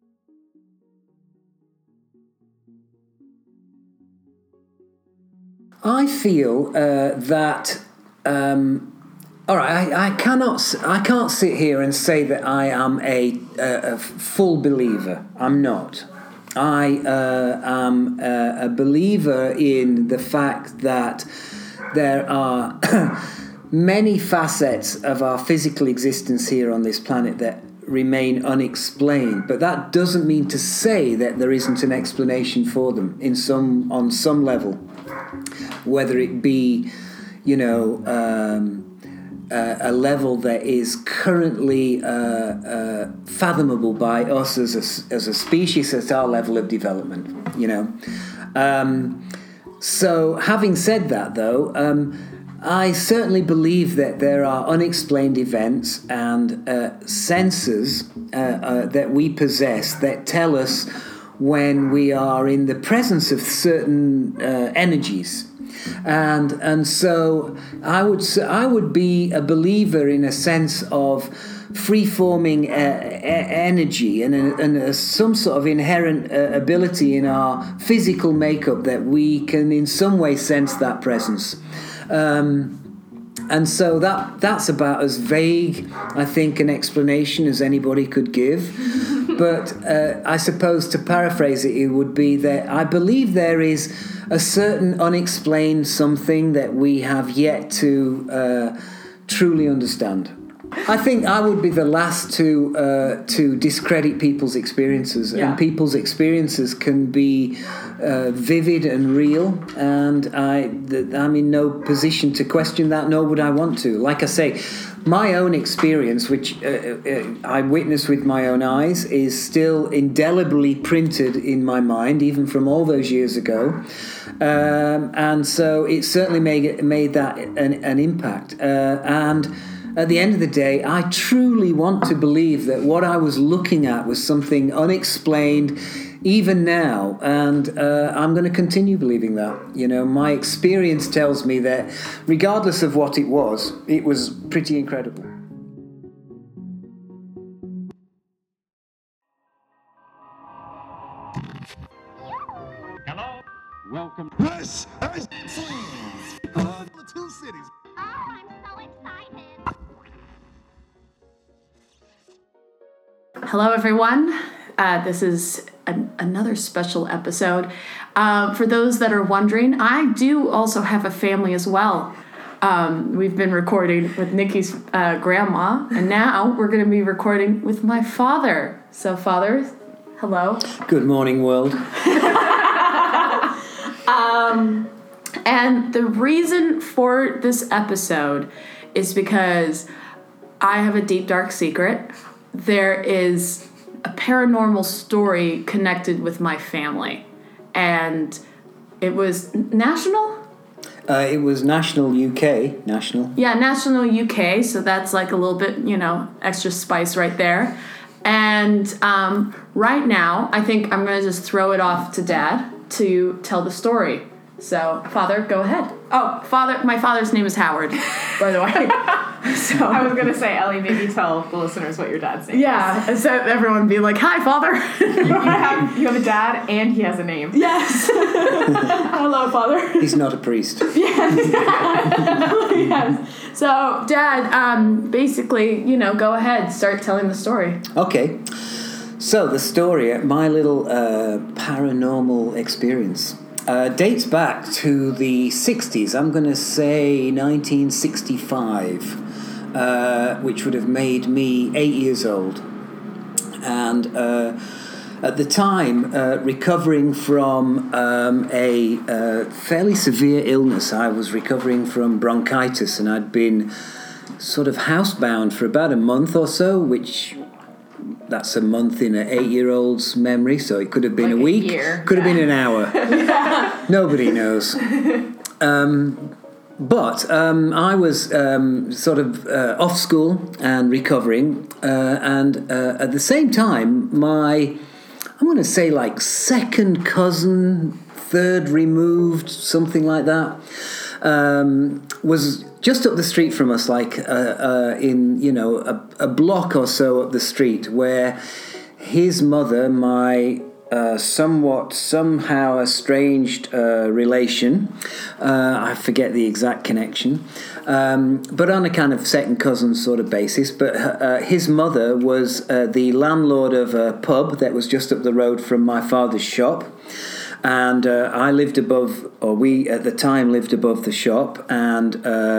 I feel that. All right, I can't sit here and say that I am a full believer. I'm not. I am a believer in the fact that there are many facets of our physical existence here on this planet that remain unexplained. But that doesn't mean to say that there isn't an explanation for them on some level, whether it be, a level that is currently fathomable by us as a species at our level of development, So having said that, though, I certainly believe that there are unexplained events and senses that we possess that tell us when we are in the presence of certain energies. And so I would be a believer in a sense of free-forming energy and some sort of inherent ability in our physical makeup that we can in some way sense that presence. And so that's about as vague, I think, an explanation as anybody could give. But I suppose to paraphrase it, it would be that I believe there is a certain unexplained something that we have yet to truly understand. I think I would be the last to discredit people's experiences, and people's experiences can be vivid and real, and I'm in no position to question that, nor would I want to. Like I say, my own experience, which I witnessed with my own eyes, is still indelibly printed in my mind, even from all those years ago. And so it certainly made that an impact. And at the end of the day, I truly want to believe that what I was looking at was something unexplained, even now, and I'm going to continue believing that. My experience tells me that regardless of what it was pretty incredible. Hello? Welcome. This is the Two Cities. Oh, I'm so excited. Hello, everyone. This is another special episode. For those that are wondering, I do also have a family as well. We've been recording with Nikki's grandma, and now we're going to be recording with my father. So, Father, hello. Good morning, world. And the reason for this episode is because I have a deep, dark secret. There is a paranormal story connected with my family. And it was national? It was national UK. National. Yeah, national UK. So that's like a little bit, extra spice right there. And right now, I think I'm going to just throw it off to Dad to tell the story. So, Father, go ahead. Oh, my father's name is Howard, by the way. So I was going to say, Ellie, maybe tell the listeners what your dad's name is. Yeah, so everyone would be like, hi, Father. you have a dad, and he has a name. Yes. Hello, Father. He's not a priest. Yes. Yes. So, Dad, basically, go ahead, start telling the story. Okay. So, the story, my little paranormal experience, dates back to the 60s. I'm going to say 1965, which would have made me 8 years old. And at the time, recovering from a fairly severe illness. I was recovering from bronchitis, and I'd been sort of housebound for about a month or so, which... That's a month in an 8-year-old's memory, so it could have been like a week, could have been an hour. Nobody knows. But I was sort of off school and recovering, and at the same time, I'm going to say like second cousin, third removed, something like that, was just up the street from us, like in a block or so up the street, where his mother, my somehow estranged relation. I forget the exact connection, but on a kind of second cousin sort of basis. But his mother was the landlord of a pub that was just up the road from my father's shop. And I lived above, or we at the time lived above the shop, and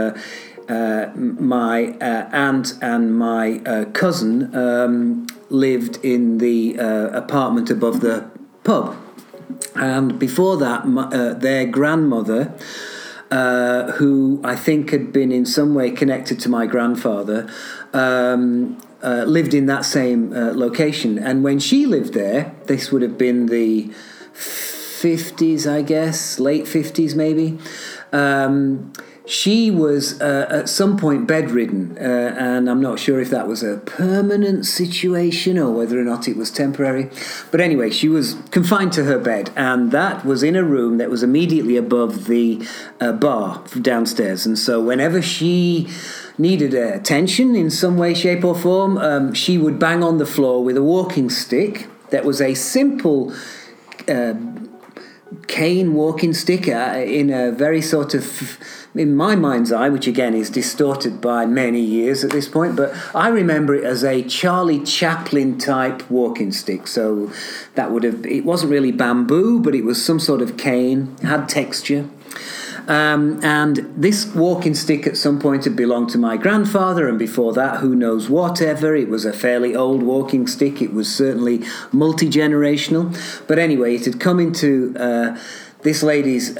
my aunt and my cousin lived in the apartment above the pub. And before that, their grandmother, who I think had been in some way connected to my grandfather, lived in that same location. And when she lived there, this would have been the 50s, I guess, late 50s maybe. She was at some point bedridden, and I'm not sure if that was a permanent situation or whether or not it was temporary. But anyway, she was confined to her bed, and that was in a room that was immediately above the bar downstairs. And so whenever she needed attention in some way, shape or form, she would bang on the floor with a walking stick that was a simple cane walking stick in a very sort of, in my mind's eye, which again is distorted by many years at this point, but I remember it as a Charlie Chaplin type walking stick. So that would have, it wasn't really bamboo, but it was some sort of cane, had texture. And this walking stick at some point had belonged to my grandfather, and before that, who knows whatever. It was a fairly old walking stick. It was certainly multi-generational. But anyway, it had come into this lady's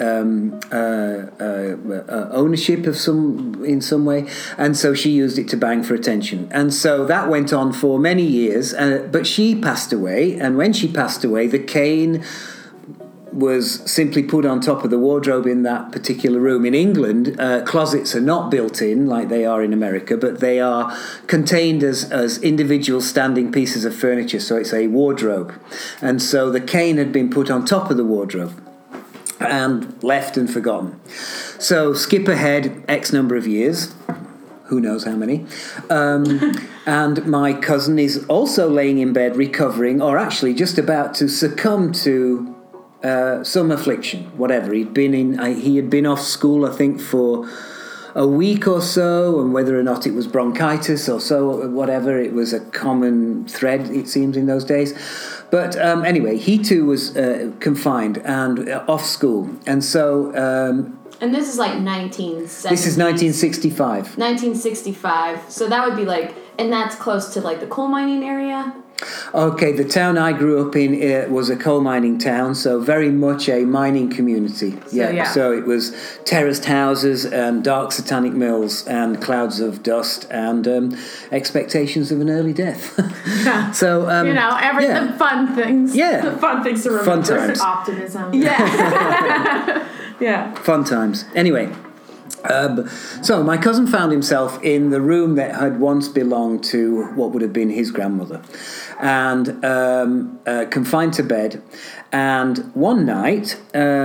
ownership of in some way, and so she used it to bang for attention. And so that went on for many years, but she passed away, and when she passed away, the cane was simply put on top of the wardrobe in that particular room. In England, closets are not built in like they are in America, but they are contained as individual standing pieces of furniture, so it's a wardrobe. And so the cane had been put on top of the wardrobe and left and forgotten. So skip ahead X number of years, who knows how many, and my cousin is also laying in bed recovering, or actually just about to succumb to some affliction, whatever. He had been off school, I think, for a week or so, and whether or not it was bronchitis or so, whatever, it was a common thread, it seems, in those days. But anyway, he too was confined and off school, and so. And this is like 1970. This is 1965. 1965. So that would be like, and that's close to like the coal mining area. Okay, the town I grew up in was a coal mining town, so very much a mining community. So it was terraced houses and dark satanic mills and clouds of dust and expectations of an early death. Yeah. So the fun things. Yeah, The fun things to remember. Fun times. Optimism. Yeah. Yeah. Fun times. Anyway. So my cousin found himself in the room that had once belonged to what would have been his grandmother, and confined to bed. And one night,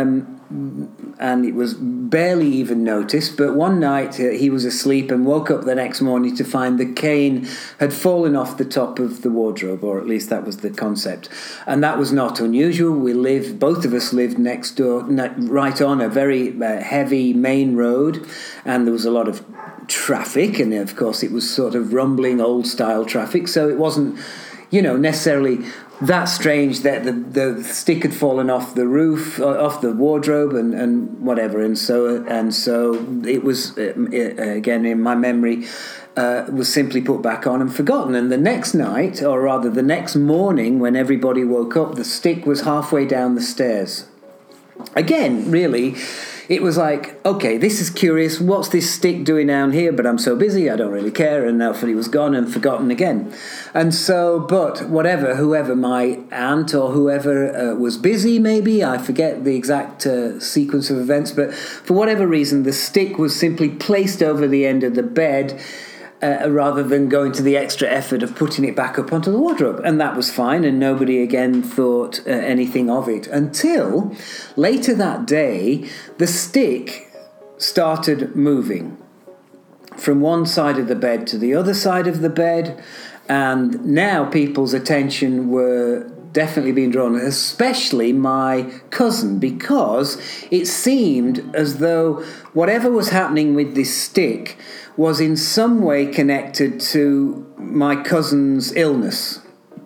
and it was barely even noticed, but one night he was asleep and woke up the next morning to find the cane had fallen off the top of the wardrobe, or at least that was the concept. And that was not unusual. Both of us lived next door, right on a very heavy main road, and there was a lot of traffic, and of course it was sort of rumbling old style traffic, so it wasn't, necessarily that strange that the stick had fallen off the roof, off the wardrobe, and whatever, and so it was again in my memory was simply put back on and forgotten. And the next night, or rather the next morning, when everybody woke up, the stick was halfway down the stairs. Again, really, it was like, okay, this is curious. What's this stick doing down here? But I'm so busy, I don't really care. And now it was gone and forgotten again. And so, but whoever, my aunt or whoever was busy, maybe, I forget the exact sequence of events, but for whatever reason, the stick was simply placed over the end of the bed, rather than going to the extra effort of putting it back up onto the wardrobe. And that was fine, and nobody again thought anything of it, until later that day, the stick started moving from one side of the bed to the other side of the bed, And now people's attention were definitely being drawn, especially my cousin, because it seemed as though whatever was happening with this stick was in some way connected to my cousin's illness,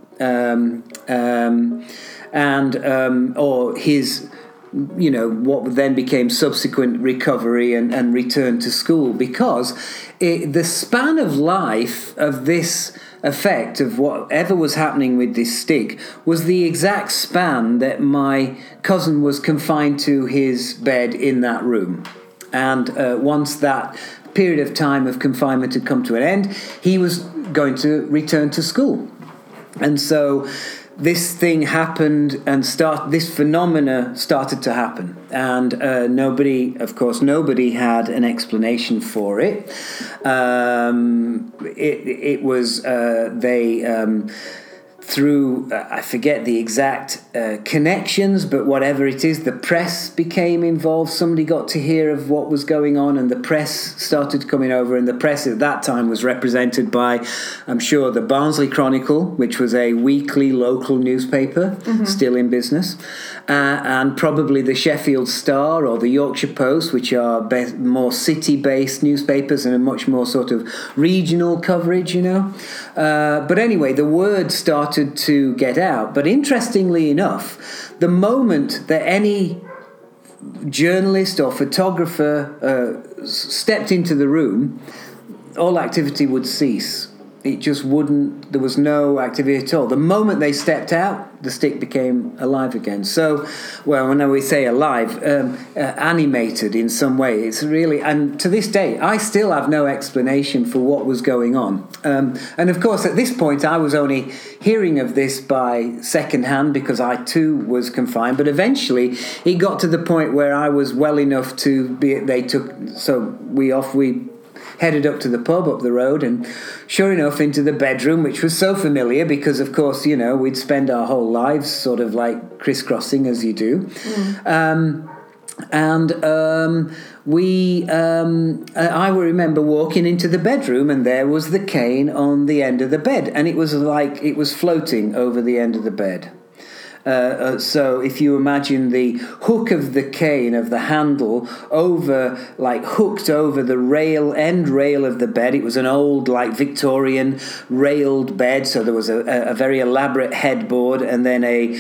or his, what then became subsequent recovery and return to school, because the span of life of this effect of whatever was happening with this stick was the exact span that my cousin was confined to his bed in that room. And once that period of time of confinement had come to an end, he was going to return to school. And so this thing happened, and this phenomena started to happen, and nobody had an explanation for it. It was through I forget the exact connections, but whatever it is, the press became involved. Somebody got to hear of what was going on, and the press started coming over. And the press at that time was represented by, I'm sure, the Barnsley Chronicle, which was a weekly local newspaper, still in business, and probably the Sheffield Star or the Yorkshire Post, which are more city-based newspapers and a much more sort of regional coverage, But anyway, the word started to get out. But interestingly enough, the moment that any journalist or photographer stepped into the room, all activity would cease. It just wouldn't, there was no activity at all. The moment they stepped out, the stick became alive again. So, well, when we say alive, animated in some way. It's really, and to this day, I still have no explanation for what was going on. And of course, at this point, I was only hearing of this by second hand because I too was confined. But eventually, it got to the point where I was well enough to be, we headed up to the pub up the road, and sure enough, into the bedroom, which was so familiar because, of course, we'd spend our whole lives sort of like crisscrossing as you do. I remember walking into the bedroom, and there was the cane on the end of the bed, and it was like it was floating over the end of the bed. So if you imagine the hook of the cane, of the handle, hooked over the end rail of the bed. It was an old, Victorian railed bed, so there was a very elaborate headboard, and then a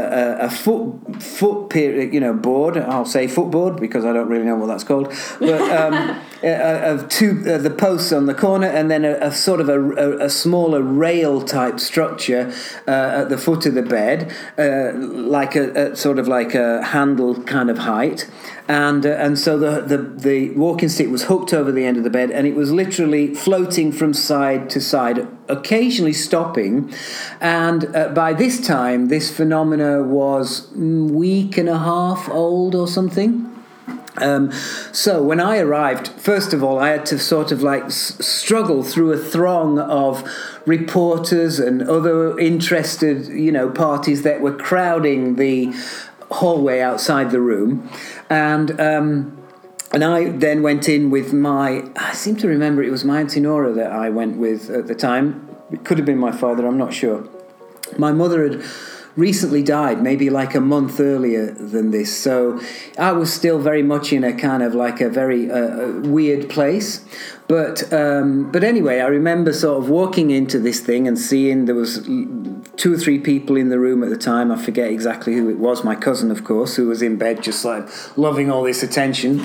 foot board. I'll say footboard because I don't really know what that's called. But the posts on the corner, and then a sort of a smaller rail type structure at the foot of the bed. Like a sort of like a handle kind of height, and so the walking stick was hooked over the end of the bed, and it was literally floating from side to side, occasionally stopping. And by this time, this phenomena was a week and a half old or something. So when I arrived, first of all, I had to sort of struggle through a throng of reporters and other interested, parties that were crowding the hallway outside the room. And I then went in with I seem to remember it was my Auntie Nora that I went with at the time. It could have been my father, I'm not sure. My mother had recently died, maybe like a month earlier than this, so I was still very much in a kind of like a very weird place. But anyway, I remember sort of walking into this thing and seeing there was 2 or 3 people in the room at the time. I forget exactly who it was. My cousin, of course, who was in bed just loving all this attention.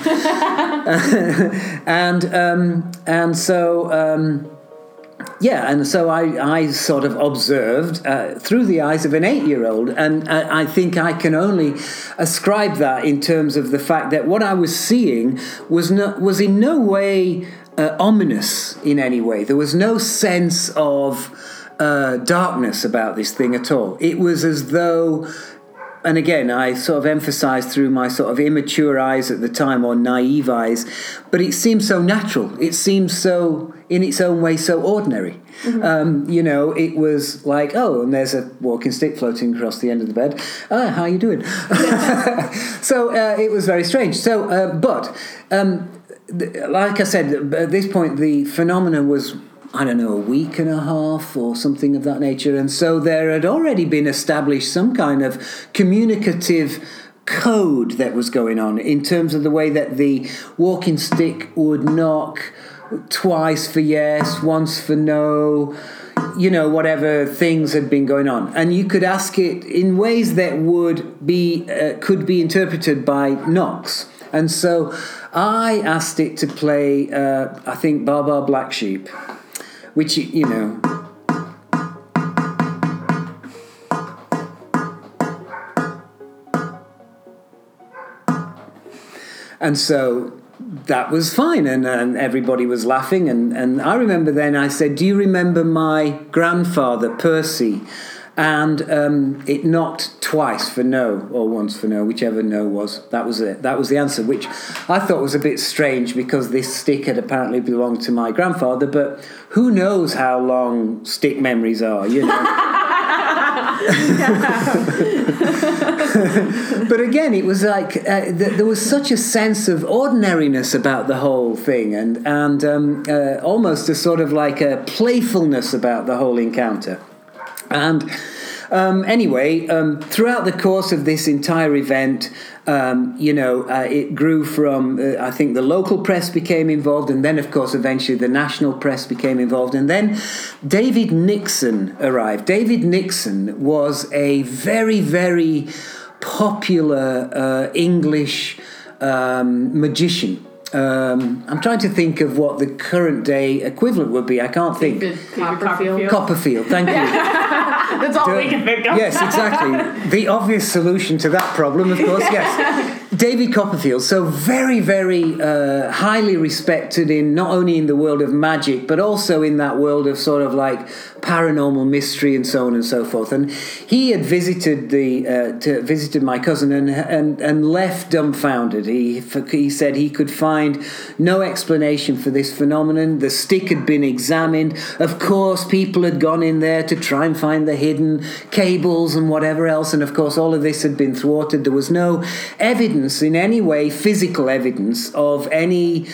and so I sort of observed through the eyes of an 8-year-old, and I think I can only ascribe that in terms of the fact that what I was seeing was in no way ominous in any way. There was no sense of darkness about this thing at all. It was as though, and again, I sort of emphasised through my sort of immature eyes at the time, or naive eyes, but it seemed so natural. It seemed so, in its own way, so ordinary. Mm-hmm. It was like, and there's a walking stick floating across the end of the bed. How are you doing? So it was very strange. So, like I said, at this point, the phenomena was I don't know, a week and a half or something of that nature. And so there had already been established some kind of communicative code that was going on in terms of the way that the walking stick would knock twice for yes, once for no, whatever things had been going on. And you could ask it in ways that could be interpreted by knocks. And so I asked it to play, I think, Baa Baa Black Sheep, which, And so that was fine, and everybody was laughing. And I remember then I said, do you remember my grandfather, Percy? And it knocked twice for no, or once for no, whichever no was. That was it. That was the answer, which I thought was a bit strange because this stick had apparently belonged to my grandfather. But who knows how long stick memories are, But again, it was like there was such a sense of ordinariness about the whole thing, and almost a sort of like a playfulness about the whole encounter. And anyway, throughout the course of this entire event, it grew from, I think the local press became involved, and then, of course, eventually the national press became involved. And then David Nixon arrived. David Nixon was a very, very popular English magician. I'm trying to think of what the current day equivalent would be. I can't think. Copperfield, thank you. That's all we can think of. Yes, exactly. The obvious solution to that problem, of course, yes. David Copperfield, so very, very highly respected not only in the world of magic, but also in that world of sort of like paranormal mystery and so on and so forth. And he had visited my cousin and left dumbfounded. He said he could find no explanation for this phenomenon. The stick had been examined. Of course, people had gone in there to try and find the hidden cables and whatever else. And of course, all of this had been thwarted. There was no evidence in any way, physical evidence of any,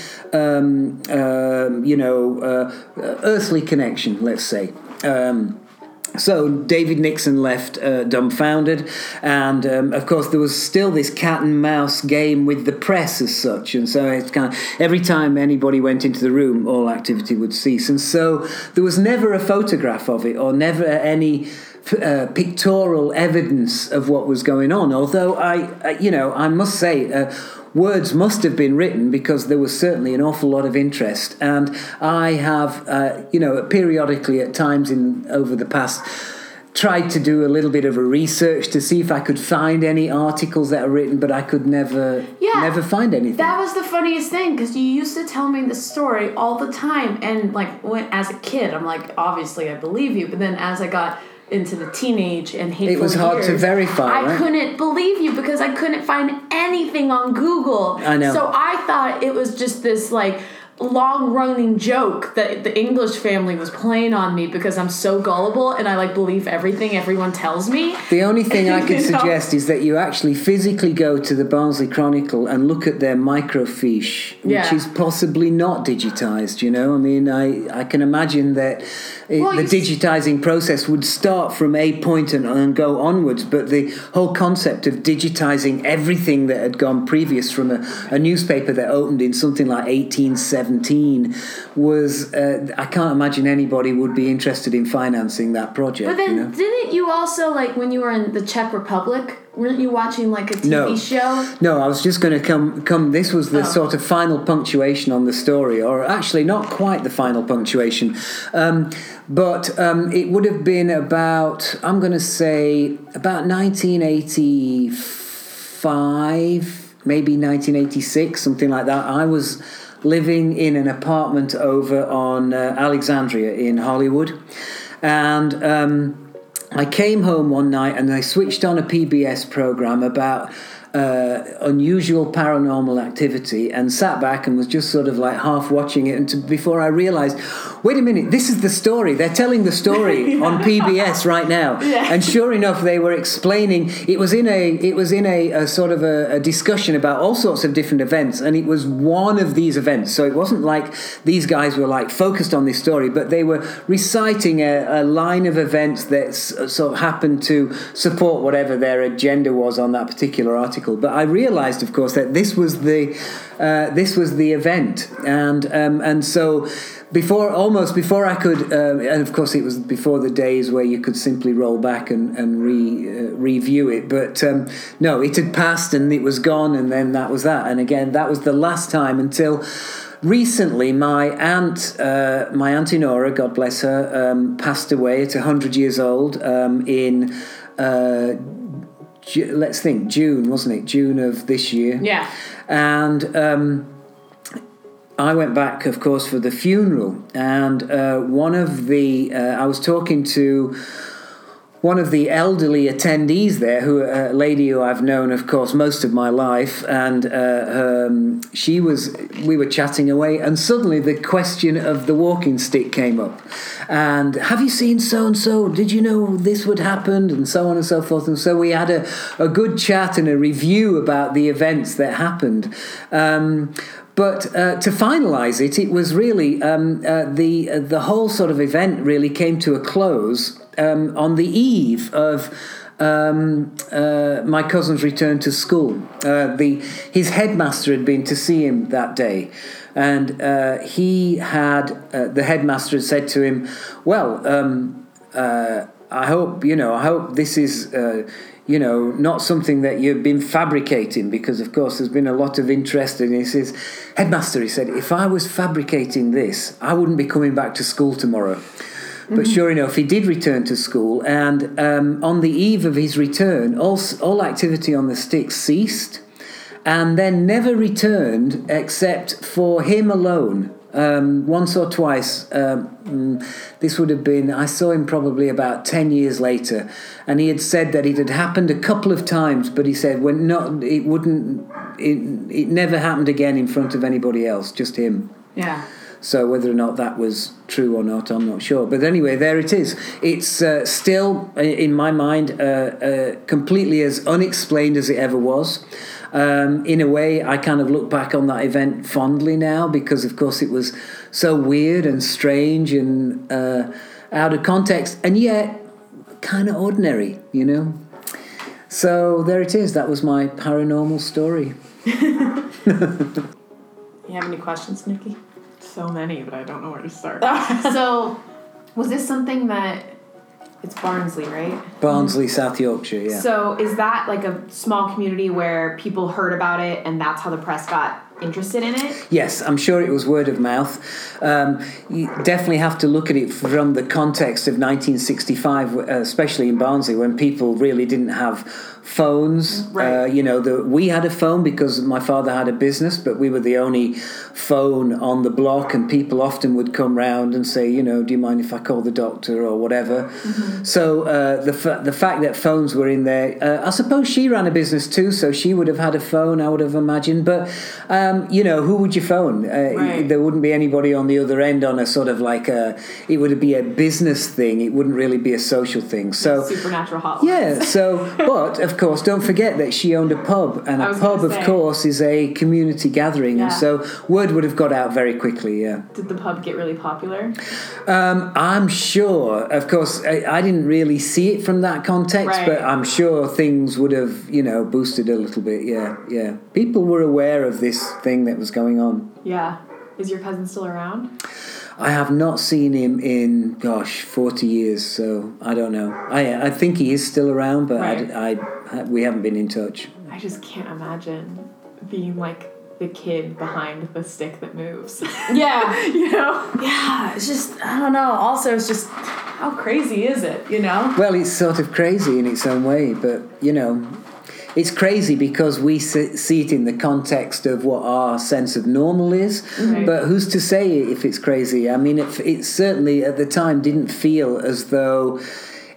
earthly connection, let's say. So David Nixon left dumbfounded, and of course there was still this cat and mouse game with the press as such, and so it's kind of every time anybody went into the room, all activity would cease, and so there was never a photograph of it or never any pictorial evidence of what was going on. Although I must say. Words must have been written because there was certainly an awful lot of interest, and I have, periodically at times over the past, tried to do a little bit of a research to see if I could find any articles that are written, but I could never find anything. That was the funniest thing because you used to tell me the story all the time, and as a kid, I'm like, obviously I believe you, but then as I got into the teenage and hateful it was hard years, to verify. I couldn't believe you because I couldn't find anything on Google. I know. So I thought it was just this long-running joke that the English family was playing on me because I'm so gullible and I believe everything everyone tells me. The only thing I could suggest is that you actually physically go to the Barnsley Chronicle and look at their microfiche, which is possibly not digitized, I mean, I can imagine that the digitizing process would start from a point and go onwards, but the whole concept of digitizing everything that had gone previous from a newspaper that opened in something like 1870 was I can't imagine anybody would be interested in financing that project. But then didn't you also when you were in the Czech Republic, weren't you watching a TV show? No, I was just going to come this was the sort of final punctuation on the story, or actually not quite the final punctuation, but it would have been about, I'm going to say about 1985, maybe 1986, something like that. I was living in an apartment over on Alexandria in Hollywood, and I came home one night and I switched on a PBS program about unusual paranormal activity, and sat back and was just sort of like half watching it before I realised, wait a minute, this is the story. They're telling the story on PBS right now. And sure enough, they were explaining. It was in a sort of a discussion about all sorts of different events, and it was one of these events. So it wasn't like these guys were like focused on this story, but they were reciting a line of events that sort of happened to support whatever their agenda was on that particular article. But I realised, of course, that this was the event, and so before I could, and of course it was before the days where you could simply roll back and review it. But no, it had passed and it was gone, and then that was that. And again, that was the last time until recently. My aunt Nora, God bless her, passed away at 100 years old in. Let's think, June, wasn't it? June of this year. Yeah. And I went back, of course, for the funeral. And I was talking to one of the elderly attendees there, a lady who I've known, of course, most of my life, and we were chatting away, and suddenly the question of the walking stick came up. And have you seen so-and-so? Did you know this would happen? And so on and so forth. And so we had a good chat and a review about the events that happened. But to finalise it, it was really the whole sort of event really came to a close on the eve of my cousin's return to school. His headmaster had been to see him that day, and the headmaster had said to him, "Well, I hope this is." Not something that you've been fabricating, because, of course, there's been a lot of interest in it. He says, "Headmaster," he said, "if I was fabricating this, I wouldn't be coming back to school tomorrow." But sure enough, he did return to school, and on the eve of his return, all activity on the stick ceased, and then never returned except for him alone. Once or twice. This would have been, I saw him probably about 10 years later, and he had said that it had happened a couple of times, but he said it never happened again in front of anybody else, just him. Yeah. So whether or not that was true or not, I'm not sure. But anyway, there it is. It's still, in my mind, completely as unexplained as it ever was. In a way, I kind of look back on that event fondly now, because, of course, it was so weird and strange and out of context, and yet kind of ordinary, So there it is. That was my paranormal story. You have any questions, Nikki? So many, but I don't know where to start. So, was this something that... It's Barnsley, right? Barnsley, South Yorkshire, yeah. So is that like a small community where people heard about it and that's how the press got interested in it? Yes, I'm sure it was word of mouth. You definitely have to look at it from the context of 1965, especially in Barnsley, when people really didn't have phones. Right. We had a phone because my father had a business, but we were the only phone on the block, and people often would come round and say, do you mind if I call the doctor or whatever. Mm-hmm. So the fact that phones were in there, I suppose she ran a business too, so she would have had a phone, I would have imagined. But, who would you phone? Right. There wouldn't be anybody on the other end on a sort of like it would be a business thing. It wouldn't really be a social thing. So supernatural hotline. Yeah, but of course, don't forget that she owned a pub, and a pub, of course, is a community gathering, and so word would have got out very quickly, yeah. Did the pub get really popular? I'm sure, of course, I didn't really see it from that context, right. But I'm sure things would have, boosted a little bit, yeah. People were aware of this thing that was going on. Yeah. Is your cousin still around? I have not seen him in, 40 years, so I don't know. I think he is still around, but right. We haven't been in touch. I just can't imagine being like the kid behind the stick that moves. Yeah. Yeah, it's just, I don't know. Also, it's just, how crazy is it, Well, it's sort of crazy in its own way, but, it's crazy because we see it in the context of what our sense of normal is, right. But who's to say if it's crazy? I mean, it certainly at the time didn't feel as though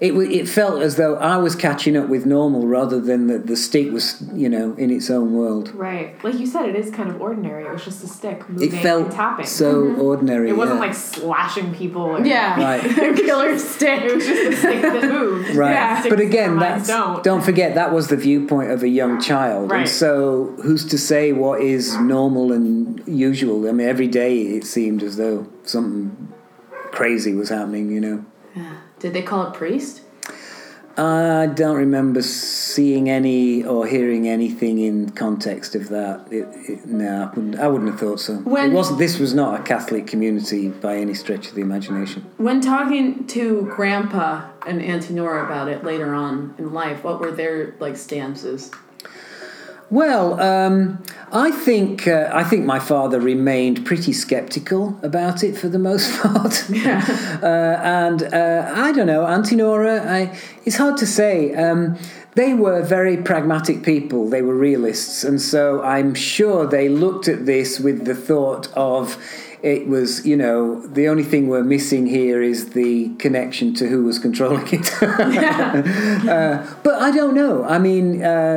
it felt as though I was catching up with normal rather than that the stick was, in its own world. Right. Like you said, it is kind of ordinary. It was just a stick moving It felt and tapping. so ordinary. It wasn't yeah. like slashing people. Or, Yeah. Right. Killer stick. It was just a stick that moved. Right. Yeah. But Sticks again, in our minds don't forget that was the viewpoint of a young child. Right. And so who's to say what is normal and usual? I mean, every day it seemed as though something crazy was happening, Yeah. Did they call it priest? I don't remember seeing any or hearing anything in context of that. No, I wouldn't have thought so. This was not a Catholic community by any stretch of the imagination. When talking to Grandpa and Auntie Nora about it later on in life, what were their stances? Well, I think my father remained pretty sceptical about it for the most part. Yeah. And I don't know, Auntie Nora, it's hard to say. They were very pragmatic people. They were realists. And so I'm sure they looked at this with the thought of it was, the only thing we're missing here is the connection to who was controlling it. But I don't know. I mean,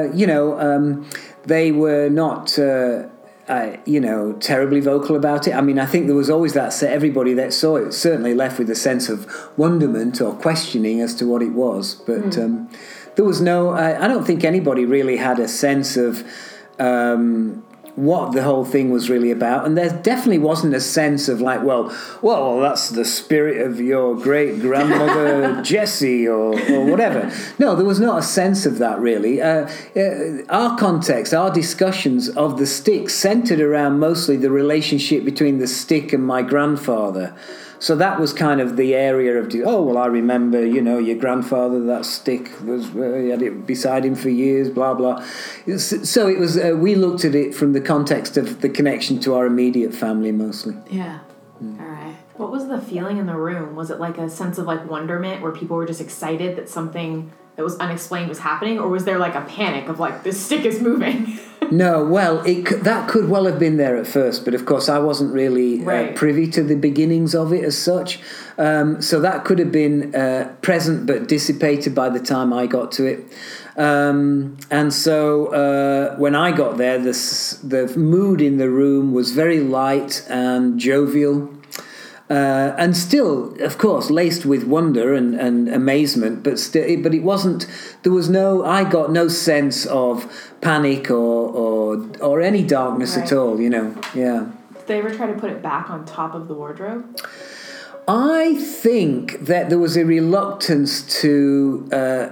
they were not, terribly vocal about it. I mean, I think there was always that everybody that saw it certainly left with a sense of wonderment or questioning as to what it was. But there was no, I don't think anybody really had a sense of what the whole thing was really about. And there definitely wasn't a sense of well, that's the spirit of your great-grandmother Jessie or whatever. No, there was not a sense of that, really. Our context, our discussions of the stick centered around mostly the relationship between the stick and my grandfather. So that was kind of the area of, I remember, your grandfather, that stick was, he had it beside him for years, blah, blah. So it was, we looked at it from the context of the connection to our immediate family mostly. Yeah. All right. What was the feeling in the room? Was it like a sense of wonderment where people were just excited that something that was unexplained was happening? Or was there a panic of this stick is moving? No, well, that could well have been there at first, but of course I wasn't really privy to the beginnings of it as such. So that could have been present but dissipated by the time I got to it. And so when I got there, the mood in the room was very light and jovial. And still, of course, laced with wonder and amazement, but it wasn't. There was I got no sense of panic or any darkness at all. Yeah. Did they ever try to put it back on top of the wardrobe? I think that there was a reluctance to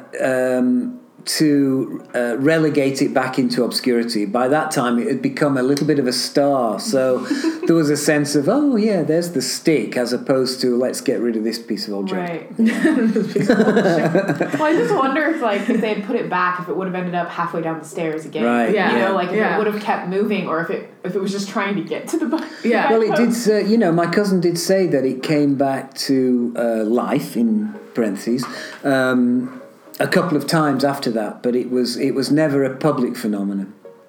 relegate it back into obscurity. By that time, it had become a little bit of a star. So there was a sense of, there's the stick, as opposed to let's get rid of this piece of old junk. Right. Well, I just wonder if they had put it back, if it would have ended up halfway down the stairs again. Right. Yeah. If it would have kept moving, or if it was just trying to get to the button. Yeah. Well, it did. My cousin did say that it came back to life in parentheses. A couple of times after that, but it was never a public phenomenon.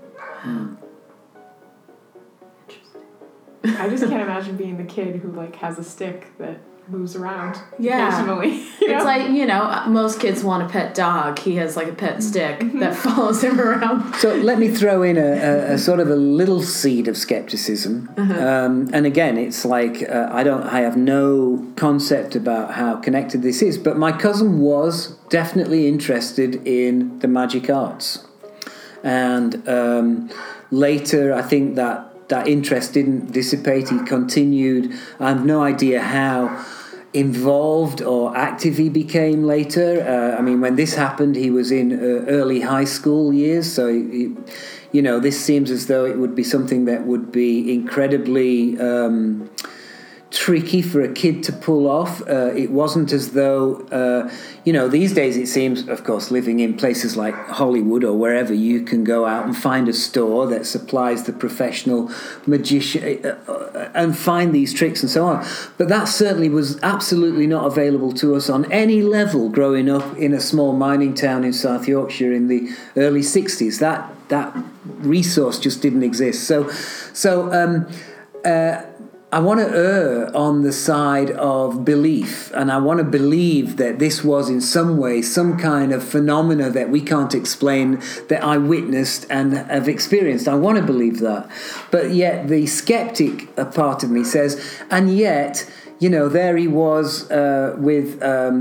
I just can't imagine being the kid who has a stick that moves around Yeah. occasionally. It's most kids want a pet dog. He has a pet stick that follows him around. So let me throw in a sort of a little seed of skepticism. And again, it's I have no concept about how connected this is, but my cousin was definitely interested in the magic arts. And later, I think that interest didn't dissipate. He continued. I have no idea how involved or active he became later. When this happened, he was in early high school years. So, this seems as though it would be something that would be incredibly tricky for a kid to pull off. It wasn't as though, these days it seems, of course, living in places like Hollywood or wherever, you can go out and find a store that supplies the professional magician and find these tricks and so on. But that certainly was absolutely not available to us on any level growing up in a small mining town in South Yorkshire in the early 60s. That resource just didn't exist. So I want to err on the side of belief, and I want to believe that this was in some way some kind of phenomena that we can't explain, that I witnessed and have experienced. I want to believe that. But yet the skeptic part of me says, and yet, there he was with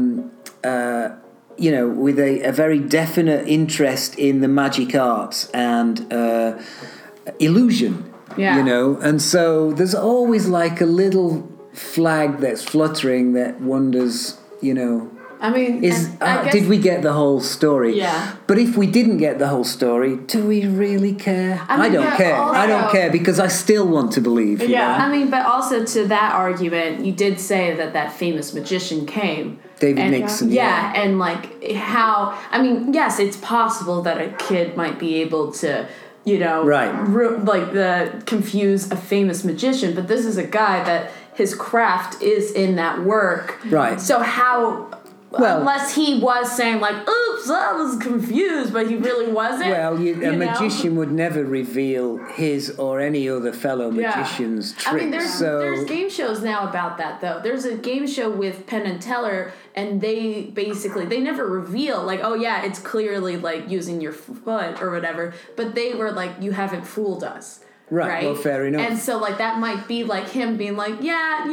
a very definite interest in the magic arts and illusion. Yeah. And so there's always like a little flag that's fluttering that wonders, I mean, I guess, did we get the whole story? Yeah. But if we didn't get the whole story, do we really care? I don't care. also- I don't care because I still want to believe. you Yeah. know? I mean, but also to that argument, you did say that famous magician came. David Nixon. Yeah, and like how, I mean, yes, it's possible that a kid might be able to, Right. confuse a famous magician, but this is a guy that his craft is in that work. Right. So how, Well- unless he was saying like, oops, I was confused, but he really wasn't. Well, you a know? magician would never reveal his or any other fellow Yeah. magician's tricks. I mean, there's so game shows now about that, though. There's a game show with Penn and Teller, and they never reveal, like, oh, yeah, it's clearly, like, using your foot or whatever, but they were like, you haven't fooled us. Right, well, fair enough. And so, like, that might be, like, him being like, yeah,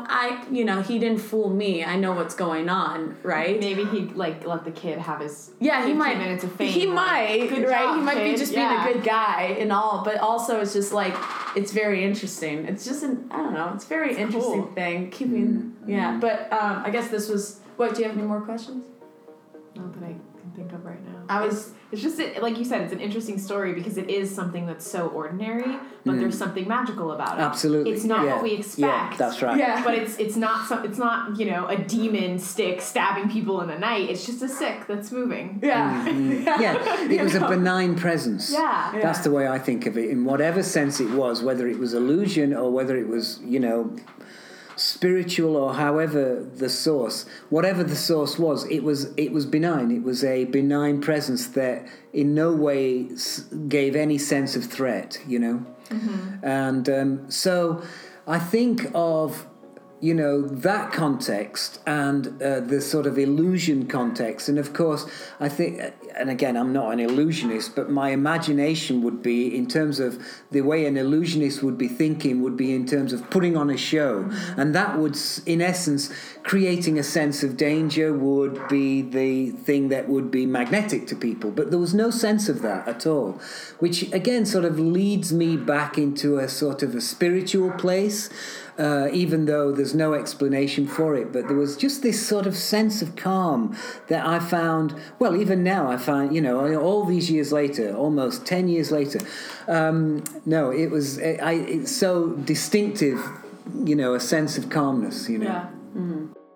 he didn't fool me. I know what's going on, right? Maybe he'd like let the kid have his Yeah, he 15 might. minutes of fame. He like, might, good right? job, He might be kid. just Yeah. being a good guy and all, but also it's just like it's very interesting. It's just I don't know. It's a very interesting cool. thing. Keeping but I guess this was. What? Do you have any more questions? Not that I can think of right now. I was. It's just like you said, it's an interesting story because it is something that's so ordinary, but there's something magical about it. Absolutely. It's not Yeah. what we expect. Yeah, that's right. Yeah. But it's not a demon stick stabbing people in the night. It's just a stick that's moving. Yeah. Yeah, it was a benign presence. Yeah. That's the way I think of it, in whatever sense it was, whether it was illusion or whether it was, spiritual or however the source, whatever the source was, it was benign. It was a benign presence that in no way gave any sense of threat, Mm-hmm. And so I think of that context and the sort of illusion context. And of course, I think, and again, I'm not an illusionist, but my imagination would be, in terms of the way an illusionist would be thinking, would be in terms of putting on a show. Mm-hmm. And that would, in essence, creating a sense of danger would be the thing that would be magnetic to people. But there was no sense of that at all, which again sort of leads me back into a sort of a spiritual place. Even though there's no explanation for it, but there was just this sort of sense of calm that I found, well, even now I find, all these years later, almost 10 years later, it's so distinctive, a sense of calmness, Yeah. Mm-hmm.